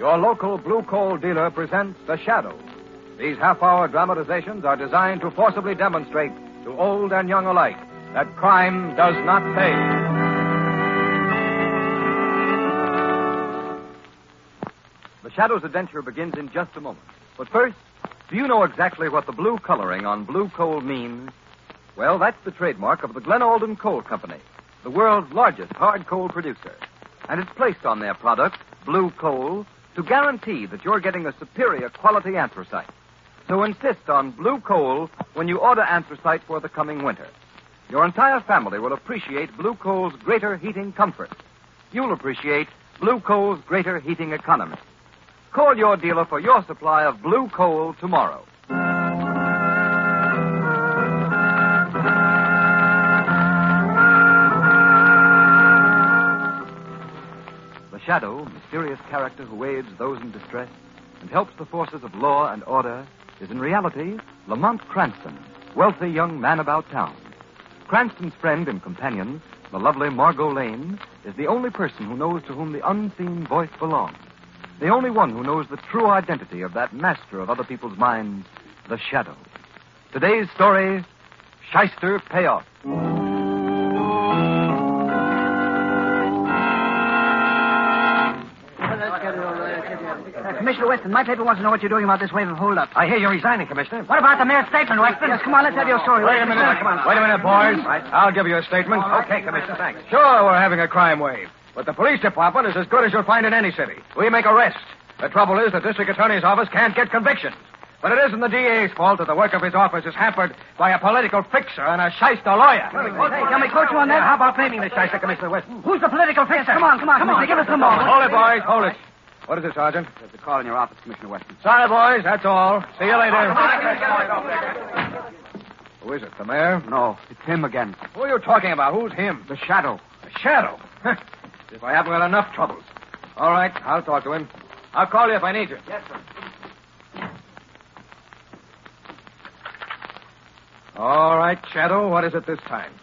your local blue coal dealer presents The Shadow. These half-hour dramatizations are designed to forcibly demonstrate to old and young alike that crime does not pay. The Shadow's adventure begins in just a moment. But first, do you know exactly what the blue coloring on blue coal means? Well, that's the trademark of the Glen Alden Coal Company, the world's largest hard coal producer. And it's placed on their product, blue coal, to guarantee that you're getting a superior quality anthracite. So insist on blue coal when you order anthracite for the coming winter. Your entire family will appreciate blue coal's greater heating comfort. You'll appreciate blue coal's greater heating economy. Call your dealer for your supply of blue coal tomorrow. The Shadow, mysterious character who aids those in distress and helps the forces of law and order, is in reality Lamont Cranston, wealthy young man about town. Cranston's friend and companion, the lovely Margot Lane, is the only person who knows to whom the unseen voice belongs. The only one who knows the true identity of that master of other people's minds, the Shadow. Today's story, Shyster Payoff. Commissioner Weston, my paper wants to know what you're doing about this wave of holdup. I hear you're resigning, Commissioner. What about the mayor's statement, Weston? Yes, come on, let's have your story. Wait a minute, boys. Right. I'll give you a statement. Okay, Commissioner, thanks. Sure, we're having a crime wave. But the police department is as good as you'll find in any city. We make arrests. The trouble is the district attorney's office can't get convictions. But it isn't the DA's fault that the work of his office is hampered by a political fixer and a shyster lawyer. Hey, can we quote you on that? How about blaming the shyster, Commissioner Weston? Who's the political fixer? Come on. Give us a moment. Hold it, boys, hold it. What is it, Sergeant? There's a call in your office, Commissioner Weston. Sorry, boys, that's all. See you later. Who is it, the mayor? No, it's him again. Who are you talking about? Who's him? The Shadow. The Shadow? If I haven't got enough troubles. All right, I'll talk to him. I'll call you if I need you. Yes, sir. All right, Shadow, what is it this time?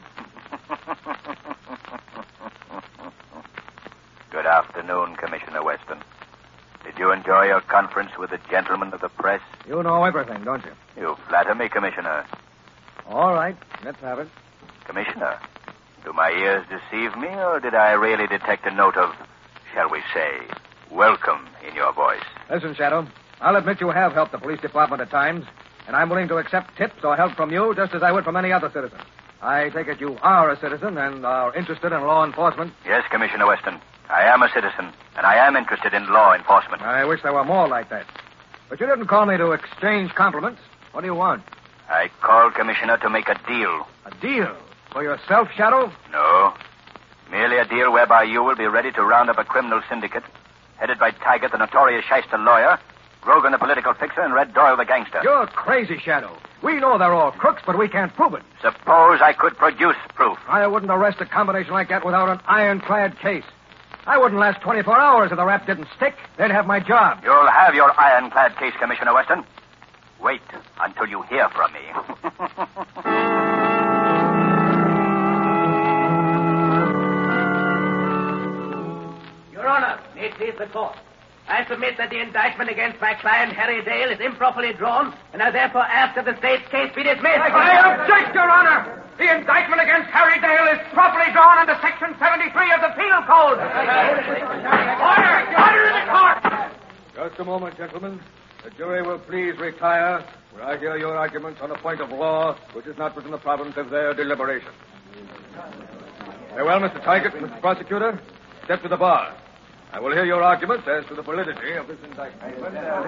Good afternoon, Commissioner Weston. Did you enjoy your conference with the gentlemen of the press? You know everything, don't you? You flatter me, Commissioner. All right, let's have it. Commissioner, do my ears deceive me, or did I really detect a note of, shall we say, welcome in your voice? Listen, Shadow, I'll admit you have helped the police department at times, and I'm willing to accept tips or help from you just as I would from any other citizen. I take it you are a citizen and are interested in law enforcement? Yes, Commissioner Weston. I am a citizen, and I am interested in law enforcement. I wish there were more like that. But you didn't call me to exchange compliments. What do you want? I called, Commissioner, to make a deal. A deal? For yourself, Shadow? No. Merely a deal whereby you will be ready to round up a criminal syndicate headed by Taggart, the notorious shyster lawyer, Grogan, the political fixer, and Red Doyle, the gangster. You're crazy, Shadow. We know they're all crooks, but we can't prove it. Suppose I could produce proof. I wouldn't arrest a combination like that without an ironclad case. I wouldn't last 24 hours if the rap didn't stick. They'd have my job. You'll have your ironclad case, Commissioner Weston. Wait until you hear from me. Your Honor, it is the court. I submit that the indictment against my client, Harry Dale, is improperly drawn, and I therefore ask that the state's case be dismissed. I object, Your Honor. The indictment against Harry Dale is properly drawn under Section 73 of the Penal Code. Order in the court. Just a moment, gentlemen. The jury will please retire, where I hear your arguments on a point of law which is not within the province of their deliberation. Very well, Mr. Taggart, Mr. Prosecutor, step to the bar. I will hear your arguments as to the validity of this indictment.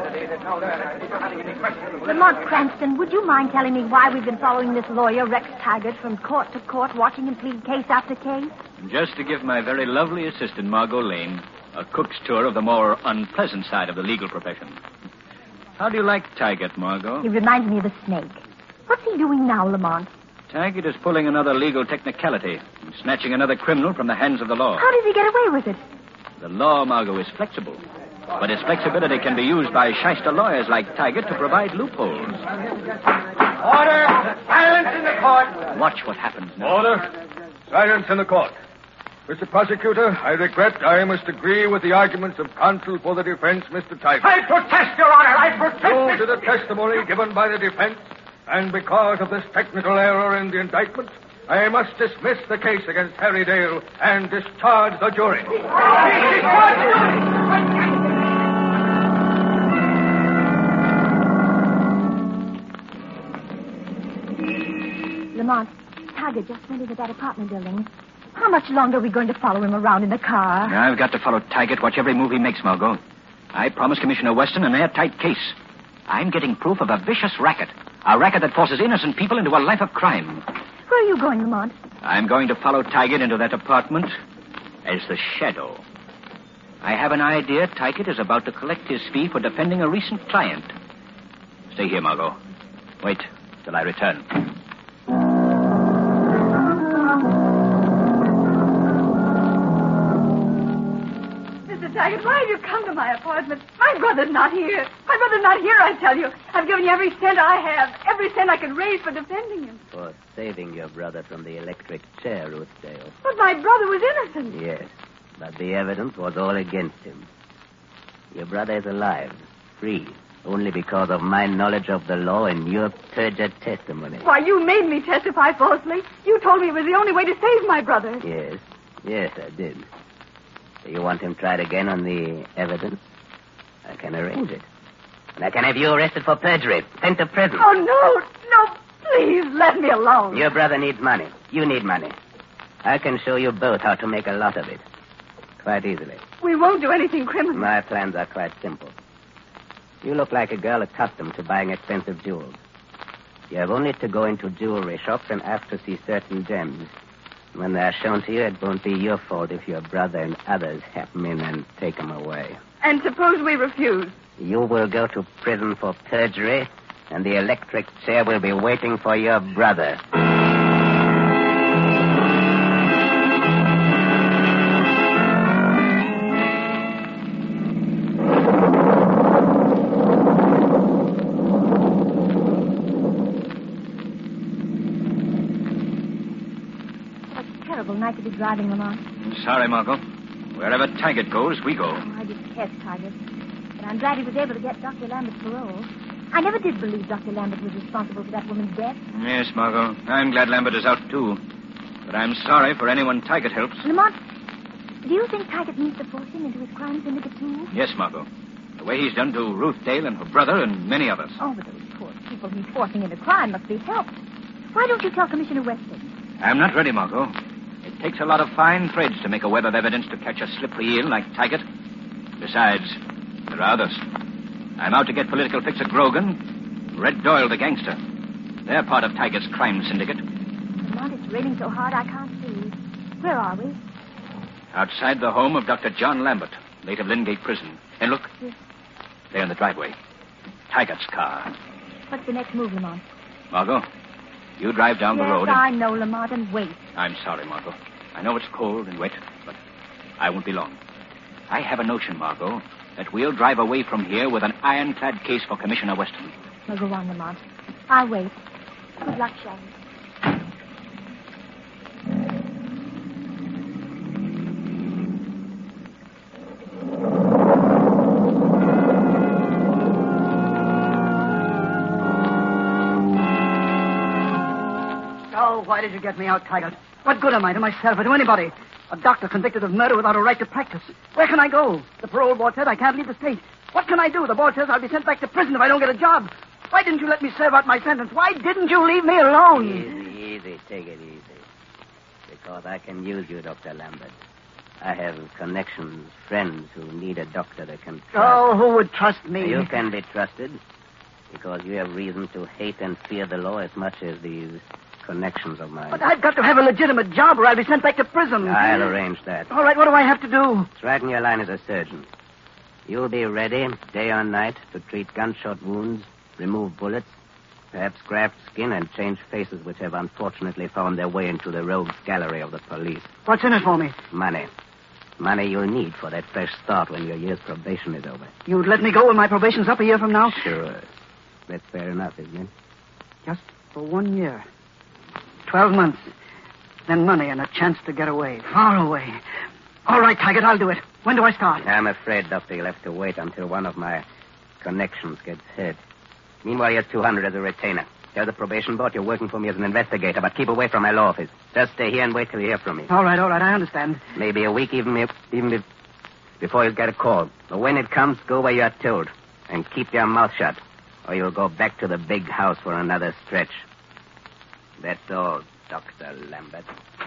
Lamont Cranston, would you mind telling me why we've been following this lawyer, Rex Taggart, from court to court, watching him plead case after case? Just to give my very lovely assistant, Margot Lane, a cook's tour of the more unpleasant side of the legal profession. How do you like Taggart, Margot? He reminds me of a snake. What's he doing now, Lamont? Taggart is pulling another legal technicality and snatching another criminal from the hands of the law. How does he get away with it? The law, Margot, is flexible. But its flexibility can be used by shyster lawyers like Taggart to provide loopholes. Order! Silence in the court! Watch what happens now. Order! Silence in the court. Mr. Prosecutor, I regret I must agree with the arguments of counsel for the defense, Mr. Tiger. I protest, Your Honor. I protest. Due to the testimony given by the defense, and because of this technical error in the indictment, I must dismiss the case against Harry Dale and discharge the jury. Lamont, Tiger just went into that apartment building. How much longer are we going to follow him around in the car? I've got to follow Taggart, watch every move he makes, Margot. I promised Commissioner Weston an airtight case. I'm getting proof of a vicious racket. A racket that forces innocent people into a life of crime. Where are you going, Lamont? I'm going to follow Taggart into that apartment as the Shadow. I have an idea Taggart is about to collect his fee for defending a recent client. Stay here, Margot. Wait till I return. Taggart, why have you come to my apartment? My brother's not here. My brother's not here, I tell you. I've given you every cent I have, every cent I can raise for defending him. For saving your brother from the electric chair, Ruth Dale. But my brother was innocent. Yes, but the evidence was all against him. Your brother is alive, free, only because of my knowledge of the law and your perjured testimony. Why, you made me testify falsely. You told me it was the only way to save my brother. Yes, I did. Do you want him tried again on the evidence? I can arrange it. And I can have you arrested for perjury, sent to prison. Oh, no, please, let me alone. Your brother needs money. You need money. I can show you both how to make a lot of it. Quite easily. We won't do anything criminal. My plans are quite simple. You look like a girl accustomed to buying expensive jewels. You have only to go into jewelry shops and ask to see certain gems. When they're shown to you, it won't be your fault if your brother and others happen in and take them away. And suppose we refuse? You will go to prison for perjury, and the electric chair will be waiting for your brother. Night to be driving, Lamont. Sorry, Margot. Wherever Taggart goes, we go. Oh, I detest Taggart. But I'm glad he was able to get Dr. Lambert's parole. I never did believe Dr. Lambert was responsible for that woman's death. Yes, Margot. I'm glad Lambert is out, too. But I'm sorry for anyone Taggart helps. Lamont, do you think Taggart means to force him into his crime syndicate, too? Yes, Margot. The way he's done to Ruth Dale and her brother and many others. Oh, but those poor people he's forcing into crime must be helped. Why don't you tell Commissioner Weston? I'm not ready, Margot. It takes a lot of fine threads to make a web of evidence to catch a slippery eel like Taggart. Besides, there are others. I'm out to get political fixer Grogan, Red Doyle the gangster. They're part of Taggart's crime syndicate. Lamont, it's raining so hard I can't see. Where are we? Outside the home of Dr. John Lambert, late of Lingate Prison. And look, there in the driveway. Taggart's car. What's the next move, Lamont? Margot, you drive down the road. Yes, I know, Lamont, and wait. I'm sorry, Margot. I know it's cold and wet, but I won't be long. I have a notion, Margot, that we'll drive away from here with an ironclad case for Commissioner Weston. Well, go on, Lamont. I'll wait. Good luck, Shaggy. Oh, why did you get me out, Taggart? What good am I to myself or to anybody? A doctor convicted of murder without a right to practice. Where can I go? The parole board said I can't leave the state. What can I do? The board says I'll be sent back to prison if I don't get a job. Why didn't you let me serve out my sentence? Why didn't you leave me alone? Easy. Take it easy. Because I can use you, Dr. Lambert. I have connections, friends who need a doctor that can trust. Oh, who would trust me? You can be trusted because you have reason to hate and fear the law as much as these connections of mine. But I've got to have a legitimate job or I'll be sent back to prison. I'll arrange that. All right, what do I have to do? It's right in your line as a surgeon. You'll be ready, day or night, to treat gunshot wounds, remove bullets, perhaps graft skin and change faces which have unfortunately found their way into the rogues gallery of the police. What's in it for me? Money. Money you'll need for that fresh start when your year's probation is over. You'd let me go when my probation's up a year from now? Sure. That's fair enough, isn't it? Just for 1 year. 12 months. then money and a chance to get away. Far away. All right, Taggart, I'll do it. When do I start? I'm afraid, Doctor, you'll have to wait until one of my connections gets hit. Meanwhile, here's 200 as a retainer. Tell the probation board you're working for me as an investigator, but keep away from my law office. Just stay here and wait till you hear from me. All right, I understand. Maybe a week, even before you get a call. But when it comes, go where you are told. And keep your mouth shut, or you'll go back to the big house for another stretch. That's all, Dr. Lambert.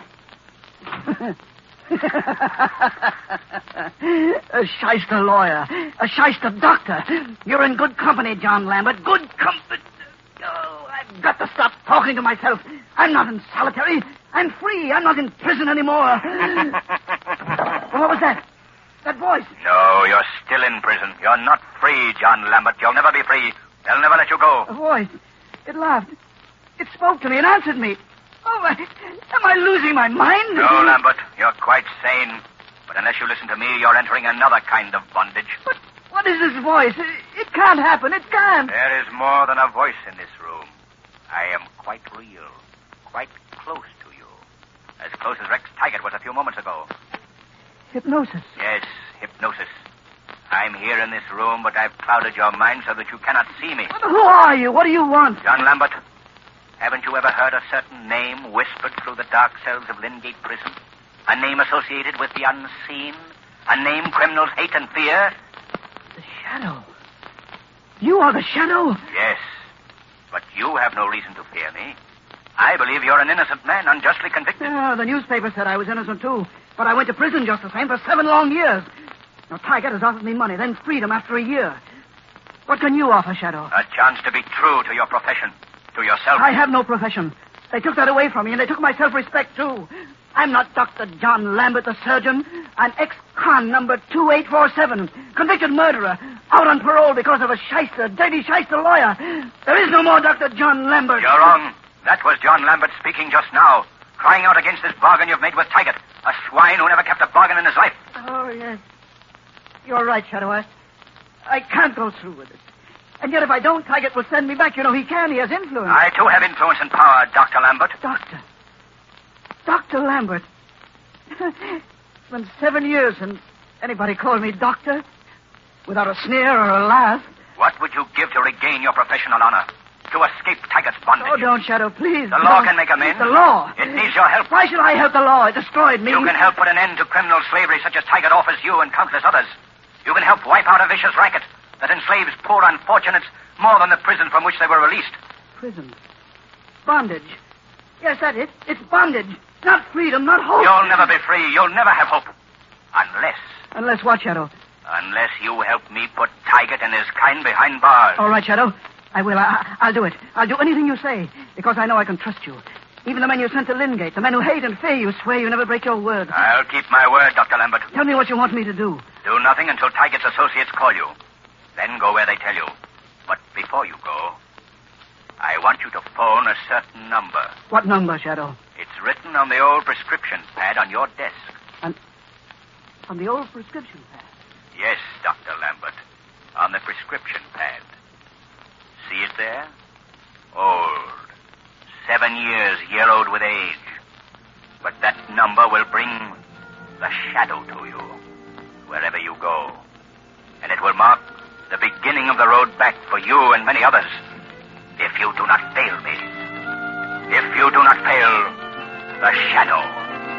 A shyster lawyer. A shyster doctor. You're in good company, John Lambert. Good company. Oh, I've got to stop talking to myself. I'm not in solitary. I'm free. I'm not in prison anymore. What was that? That voice. No, you're still in prison. You're not free, John Lambert. You'll never be free. They'll never let you go. A voice. It laughed. It spoke to me. It answered me. Oh, am I losing my mind? No, Lambert. You're quite sane. But unless you listen to me, you're entering another kind of bondage. But what is this voice? It can't happen. It can't. There is more than a voice in this room. I am quite real. Quite close to you. As close as Rex Taggart was a few moments ago. Hypnosis. Yes, hypnosis. I'm here in this room, but I've clouded your mind so that you cannot see me. But who are you? What do you want? John Lambert, haven't you ever heard a certain name whispered through the dark cells of Lingate Prison? A name associated with the unseen? A name criminals hate and fear? The Shadow. You are the Shadow? Yes, but you have no reason to fear me. I believe you're an innocent man, unjustly convicted. The newspaper said I was innocent, too. But I went to prison just the same for 7 long years. Now, Taggart has offered me money, then freedom after a year. What can you offer, Shadow? A chance to be true to your profession, to yourself. I have no profession. They took that away from me, and they took my self-respect, too. I'm not Dr. John Lambert, the surgeon. I'm ex-con number 2847, convicted murderer, out on parole because of a shyster, dirty shyster lawyer. There is no more Dr. John Lambert. You're wrong. That was John Lambert speaking just now, crying out against this bargain you've made with Taggart, a swine who never kept a bargain in his life. Oh, yes. You're right, Shadow. I can't go through with it. And yet if I don't, Taggart will send me back. You know, he can. He has influence. I, too, have influence and power, Dr. Lambert. Dr. Lambert. It's been 7 years and anybody called me doctor? Without a sneer or a laugh. What would you give to regain your professional honor? To escape Taggart's bondage? Oh, don't, Shadow, please. The law can make amends. The law? It needs your help. Why should I help the law? It destroyed me. You can help put an end to criminal slavery such as Taggart offers you and countless others. You can help wipe out a vicious racket that enslaves poor unfortunates more than the prison from which they were released. Prison. Bondage. Yes, that's it. It's bondage. Not freedom, not hope. You'll never be free. You'll never have hope. Unless... Unless what, Shadow? Unless you help me put Taggart and his kind behind bars. All right, Shadow. I will. I'll do it. I'll do anything you say, because I know I can trust you. Even the men you sent to Lingate, the men who hate and fear you, swear you never break your word. I'll keep my word, Dr. Lambert. Tell me what you want me to do. Do nothing until Taggart's associates call you. Then go where they tell you. But before you go, I want you to phone a certain number. What number, Shadow? It's written on the old prescription pad on your desk. On the old prescription pad? Yes, Dr. Lambert. On the prescription pad. See it there? Old. 7 years yellowed with age. But that number will bring the Shadow to you, wherever you go. And it will mark the beginning of the road back for you and many others. If you do not fail me. If you do not fail the Shadow.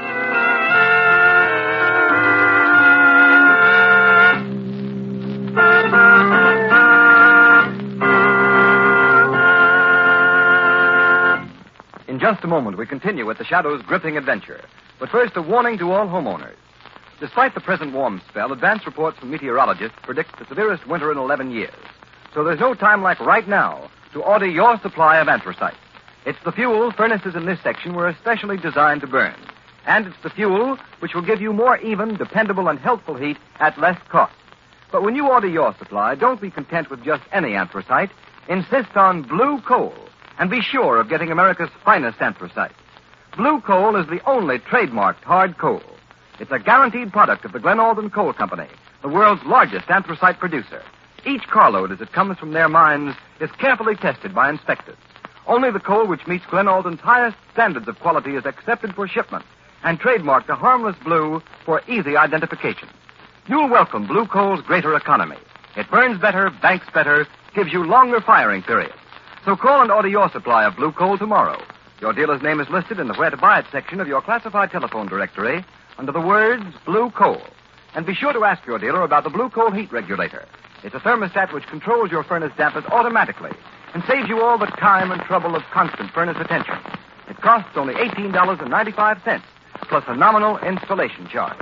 In just a moment, we continue with the Shadow's gripping adventure. But first, a warning to all homeowners. Despite the present warm spell, advance reports from meteorologists predict the severest winter in 11 years. So there's no time like right now to order your supply of anthracite. It's the fuel furnaces in this section were especially designed to burn. And it's the fuel which will give you more even, dependable, and healthful heat at less cost. But when you order your supply, don't be content with just any anthracite. Insist on blue coal. And be sure of getting America's finest anthracite. Blue coal is the only trademarked hard coal. It's a guaranteed product of the Glen Alden Coal Company, the world's largest anthracite producer. Each carload as it comes from their mines is carefully tested by inspectors. Only the coal which meets Glen Alden's highest standards of quality is accepted for shipment and trademarked a harmless blue for easy identification. You'll welcome Blue Coal's greater economy. It burns better, banks better, gives you longer firing periods. So call and order your supply of Blue Coal tomorrow. Your dealer's name is listed in the Where to Buy It section of your classified telephone directory under the words Blue Coal. And be sure to ask your dealer about the Blue Coal heat regulator. It's a thermostat which controls your furnace dampers automatically and saves you all the time and trouble of constant furnace attention. It costs only $18.95 plus a nominal installation charge.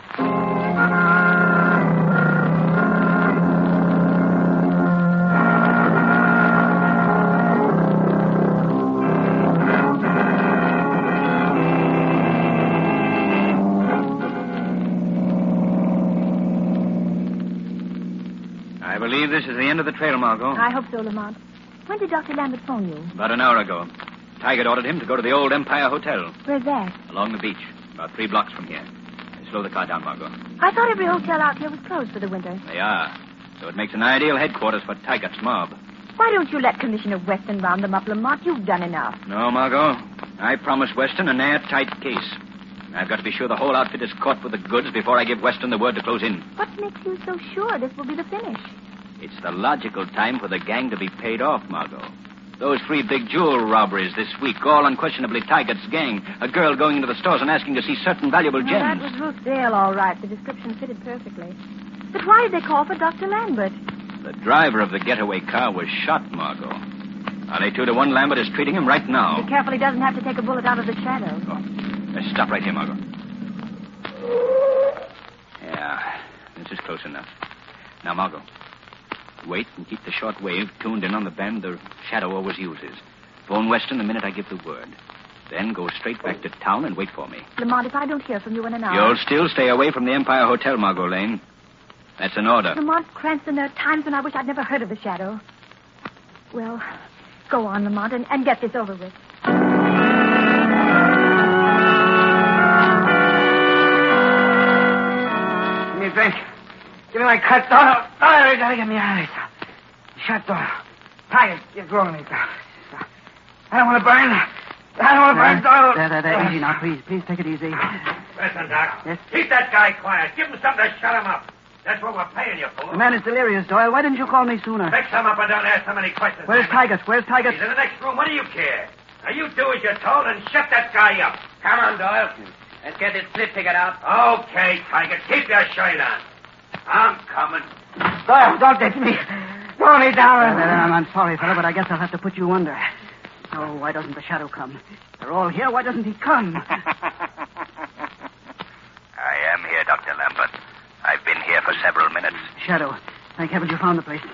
I believe this is the end of the trail, Margot. I hope so, Lamont. When did Dr. Lambert phone you? About an hour ago. Taggart ordered him to go to the old Empire Hotel. Where's that? Along the beach, about 3 blocks from here. Slow the car down, Margot. I thought every hotel out here was closed for the winter. They are. So it makes an ideal headquarters for Taggart's mob. Why don't you let Commissioner Weston round them up, Lamont? You've done enough. No, Margot. I promised Weston an airtight case. I've got to be sure the whole outfit is caught with the goods before I give Weston the word to close in. What makes you so sure this will be the finish? It's the logical time for the gang to be paid off, Margot. Those 3 big jewel robberies this week, all unquestionably Taggart's gang. A girl going into the stores and asking to see certain valuable gems. That was Ruth Dale, all right. The description fitted perfectly. But why did they call for Dr. Lambert? The driver of the getaway car was shot, Margot. I'll lay 2 to 1 Lambert is treating him right now. Be careful he doesn't have to take a bullet out of the shadow. Oh, let's stop right here, Margot. Yeah, this is close enough. Now, Margot, wait and keep the short wave tuned in on the band the shadow always uses. Phone Weston the minute I give the word. Then go straight back to town and wait for me. Lamont, if I don't hear from you in an hour... You'll still stay away from the Empire Hotel, Margot Lane. That's an order. Lamont Cranston, there are times when I wish I'd never heard of the shadow. Well, go on, Lamont, and get this over with. Give me a drink. Give me my cut, Doyle. Doyle, you gotta get me out of here. Shut Doyle. Tiger, you're growing me. I don't want to burn. I don't want to burn, Doyle. There. Easy now, please. Please take it easy. Listen, Doc. Yes? Keep that guy quiet. Give him something to shut him up. That's what we're paying you for. The man is delirious, Doyle. Why didn't you call me sooner? Fix him up and don't ask so many questions. Where's Taggart? Where's Taggart? He's in the next room. What do you care? Now, you do as you're told and shut that guy up. Come on, Doyle. Let's get this split figured out. Okay, Tiger. Keep your shirt on. I'm coming. Doyle, don't ditch me. Throw me down. I'm sorry, fella, but I guess I'll have to put you under. Oh, why doesn't the shadow come? They're all here. Why doesn't he come? I am here, Dr. Lambert. I've been here for several minutes. Shadow. Thank heaven you found the place.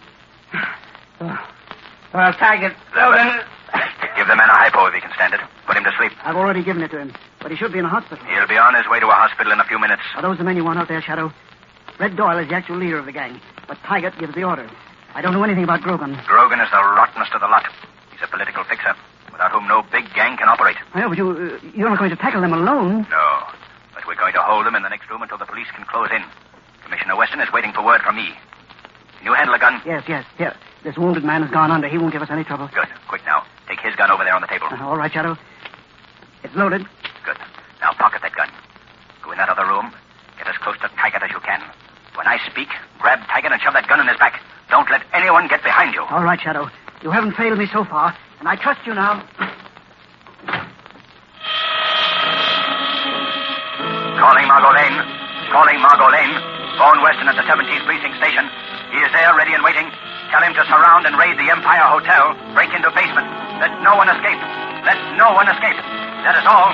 Well, Taggart, Give the man a hypo if he can stand it. Put him to sleep. I've already given it to him, but he should be in a hospital. He'll be on his way to a hospital in a few minutes. Are those the men you want out there, Shadow? Red Doyle is the actual leader of the gang, but Taggart gives the orders. I don't know anything about Grogan. Grogan is the rottenest of the lot. He's a political fixer, without whom no big gang can operate. Well, but you're not going to tackle them alone. No, but we're going to hold them in the next room until the police can close in. Commissioner Weston is waiting for word from me. Can you handle a gun? Yes. Here. This wounded man has gone under. He won't give us any trouble. Good. Quick now. Take his gun over there on the table. All right, Shadow. It's loaded. Good. Now pocket that gun. Go in that other room. Get as close to Taggart as you can. When I speak, grab Taggart and shove that gun in his back. Don't let anyone get behind you. All right, Shadow. You haven't failed me so far, and I trust you now. Calling Margot Lane. Calling Margot Lane. Phone Weston at the 17th Precinct Station. He is there, ready and waiting. Tell him to surround and raid the Empire Hotel. Break into basement. Let no one escape. Let no one escape. That is all.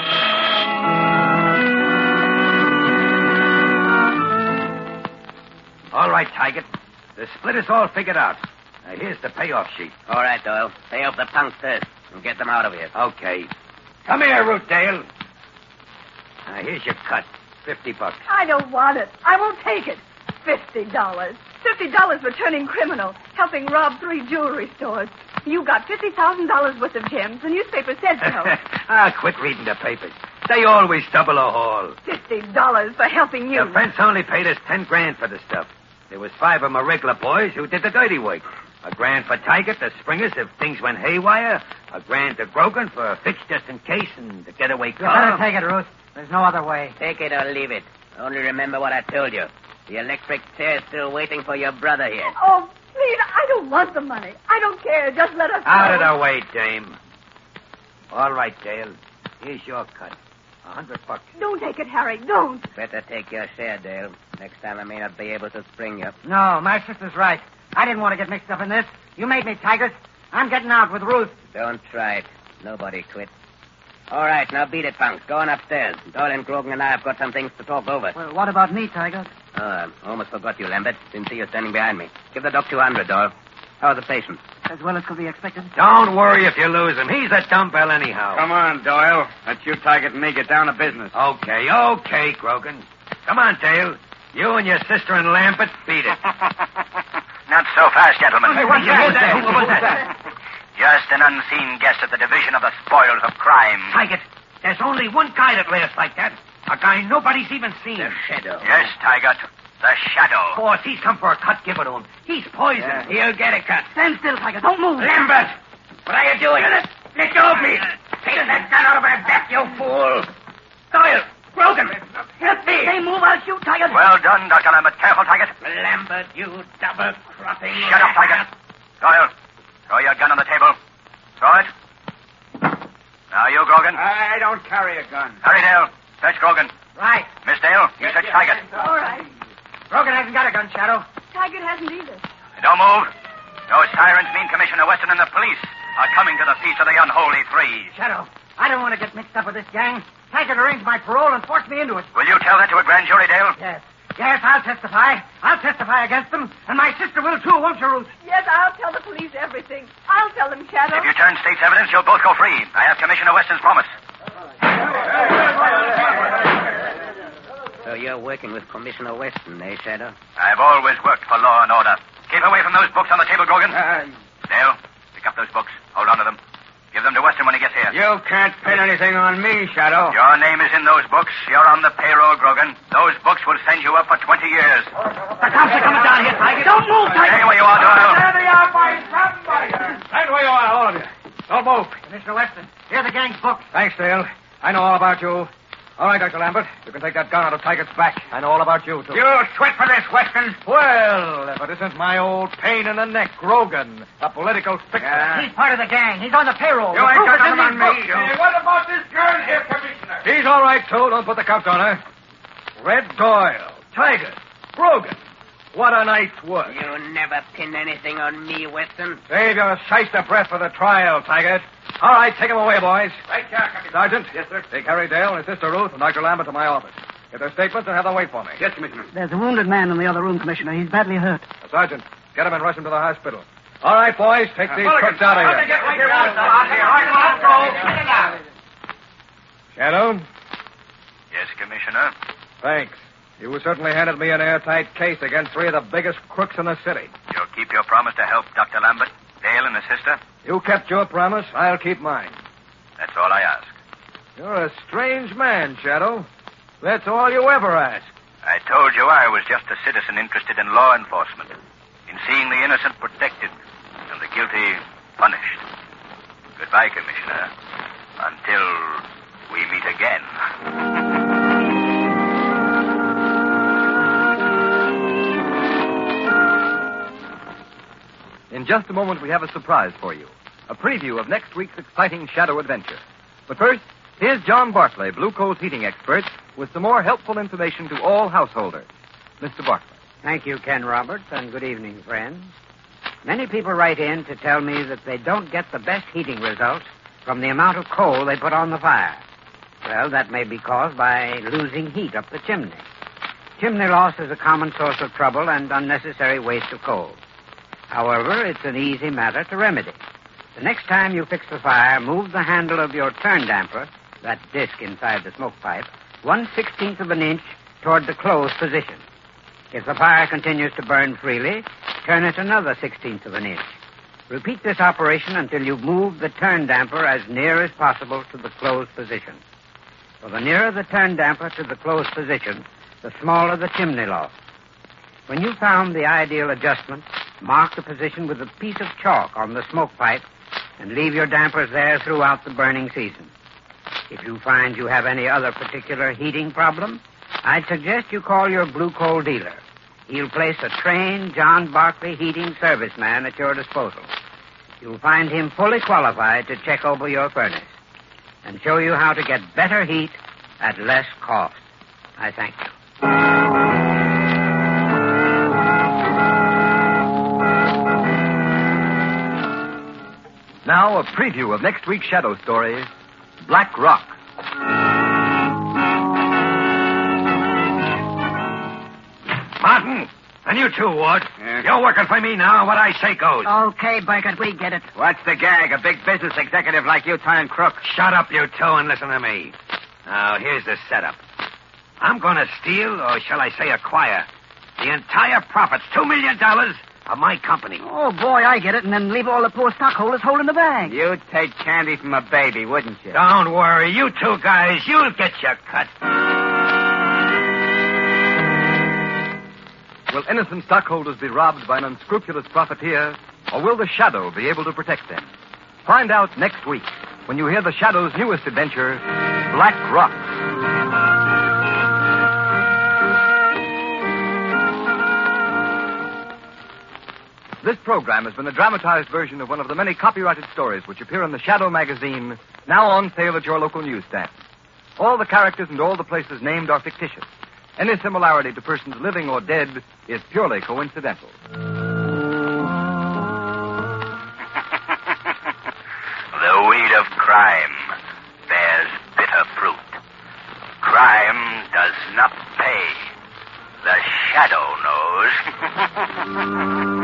All right, Taggart. The split is all figured out. Now, here's the payoff sheet. All right, Doyle. Pay off the punks first and get them out of here. Okay. Come here, Ruth Dale. Now, here's your cut. $50. I don't want it. I won't take it. $50. $50 for turning criminal, helping rob 3 jewelry stores. You got $50,000 worth of gems. The newspaper said so. Quit reading the papers. They always double a haul. $50 for helping you. The fence only paid us $10,000 for the stuff. There was 5 of my regular boys who did the dirty work. $1,000 for Tiger to Springers if things went haywire. $1,000 to Grogan for a fix just in case and the getaway You better car. take it, Ruth. There's no other way. Take it or leave it. Only remember what I told you. The electric chair's still waiting for your brother here. Oh, please, I don't want the money. I don't care. Just let us Out go. of the way, dame. All right, Dale. Here's your cut. $100. Don't take it, Harry. Don't. Better take your share, Dale. Next time I may not be able to spring you. No, my sister's right. I didn't want to get mixed up in this. You made me, Tigers. I'm getting out with Ruth. Don't try it. Nobody quit. All right, now beat it, punks. Go on upstairs. Doyle and Grogan and I have got some things to talk over. Well, what about me, Tigers? Oh, I almost forgot you, Lambert. Didn't see you standing behind me. Give the doc 200, Doyle. How are the patients? As well as could be expected. Don't worry if you lose him. He's a dumbbell anyhow. Come on, Doyle. Let you, Tiger, and me get down to business. Okay, Grogan. Come on, Dale. You and your sister and Lambert beat it. Not so fast, gentlemen. Hey, what's that? Who was that? Just an unseen guest at the Division of the Spoils of Crime. Tiger, there's only one guy that laughs like that. A guy nobody's even seen. The Shadow. Yes, Tiger. The Shadow. Boss, he's come for a cut. Give it to him. He's poisoned. He'll get a cut. Stand still, Tiger. Don't move. Lambert! What are you doing? Let go of me. Take that gun out of my back, you fool. Doyle, Grogan, help me. They move, I'll shoot, Tiger. Well done, Dr. Lambert. Careful, Tiger. Lambert, you double-crossing... Shut up, Tiger. Doyle, throw your gun on the table. Throw it. Now you, Grogan. I don't carry a gun. Hurry, Dale. Search Grogan. Right. Miss Dale, you search Tiger. All right. Grogan hasn't got a gun, Shadow. Tiger hasn't either. Don't move. Those sirens mean Commissioner Weston and the police are coming to the Feast of the Unholy Three. Shadow, I don't want to get mixed up with this gang. Tiger arranged my parole and forced me into it. Will you tell that to a grand jury, Dale? Yes. Yes, I'll testify. I'll testify against them. And my sister will, too, won't you, Ruth? Yes, I'll tell the police everything. I'll tell them, Shadow. If you turn state's evidence, you'll both go free. I have Commissioner Weston's promise. So you're working with Commissioner Weston, eh, Shadow? I've always worked for law and order. Keep away from those books on the table, Grogan. Dale, pick up those books. Hold on to them. Give them to Weston when he gets here. You can't pin anything on me, Shadow. Your name is in those books. You're on the payroll, Grogan. Those books will send you up for 20 years. The cops are coming down here, Tiger. Don't move, Tiger. Stay where you are, Doyle. Stand where you are, all of you. Don't move. Commissioner Weston, here's the gang's book. Thanks, Dale. I know all about you. All right, Dr. Lambert. You can take that gun out of Tiger's back. I know all about you, too. You sweat for this, Weston. Well, if it isn't my old pain in the neck, Grogan, the political fixer. He's part of the gang. He's on the payroll. You The ain't proof got is in nothing on these me, books. you. What about this girl here, Commissioner? He's all right, too. Don't put the cuffs on her. Red Doyle, Tiger, Grogan. What a night's work. You never pin anything on me, Weston. Save your shyster breath for the trial, Tiger. All right, take him away, boys. Right here, Commissioner. Sergeant. Yes, sir. Take Harry Dale and his sister Ruth and Dr. Lambert to my office. Get their statements and have them wait for me. Yes, Commissioner. There's a wounded man in the other room, Commissioner. He's badly hurt. Sergeant, get him and rush him to the hospital. All right, boys, take these crooks out of here. Shadow? Yes, Commissioner. Thanks. You certainly handed me an airtight case against three of the biggest crooks in the city. You'll keep your promise to help Dr. Lambert, Dale, and his sister? You kept your promise, I'll keep mine. That's all I ask. You're a strange man, Shadow. That's all you ever ask. I told you I was just a citizen interested in law enforcement, in seeing the innocent protected and the guilty punished. Goodbye, Commissioner. Until we meet again. In just a moment, we have a surprise for you. A preview of next week's exciting Shadow adventure. But first, here's John Barclay, Blue Coal's heating expert, with some more helpful information to all householders. Mr. Barclay. Thank you, Ken Roberts, and good evening, friends. Many people write in to tell me that they don't get the best heating results from the amount of coal they put on the fire. Well, that may be caused by losing heat up the chimney. Chimney loss is a common source of trouble and unnecessary waste of coal. However, it's an easy matter to remedy. The next time you fix the fire, move the handle of your turn damper, that disc inside the smoke pipe, 1/16 of an inch toward the closed position. If the fire continues to burn freely, turn it another 1/16 of an inch. Repeat this operation until you've moved the turn damper as near as possible to the closed position. For the nearer the turn damper to the closed position, the smaller the chimney loss. When you've found the ideal adjustment, Mark the position with a piece of chalk on the smoke pipe and leave your dampers there throughout the burning season. If you find you have any other particular heating problem, I'd suggest you call your blue coal dealer. He'll place a trained John Barkley heating serviceman at your disposal. You'll find him fully qualified to check over your furnace and show you how to get better heat at less cost. I thank you. Now, a preview of next week's Shadow story, Black Rock. Martin, and you too, Ward. You're working for me now. What I say goes. Okay, Burkett, we get it. What's the gag? A big business executive like you turning crook. Shut up, you two, and listen to me. Now, here's the setup. I'm going to steal, or shall I say acquire, the entire profits, $2 million of my company. Oh, boy, I get it, and then leave all the poor stockholders holding the bag. You'd take candy from a baby, wouldn't you? Don't worry, you two guys, you'll get your cut. Will innocent stockholders be robbed by an unscrupulous profiteer, or will the Shadow be able to protect them? Find out next week when you hear the Shadow's newest adventure, Black Rock. This program has been a dramatized version of one of the many copyrighted stories which appear in the Shadow magazine, now on sale at your local newsstand. All the characters and all the places named are fictitious. Any similarity to persons living or dead is purely coincidental. The weed of crime bears bitter fruit. Crime does not pay. The Shadow knows.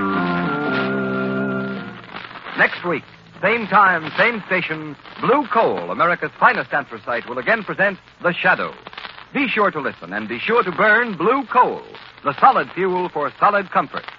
Next week, same time, same station, Blue Coal, America's finest anthracite, will again present The Shadow. Be sure to listen and be sure to burn Blue Coal, the solid fuel for solid comfort.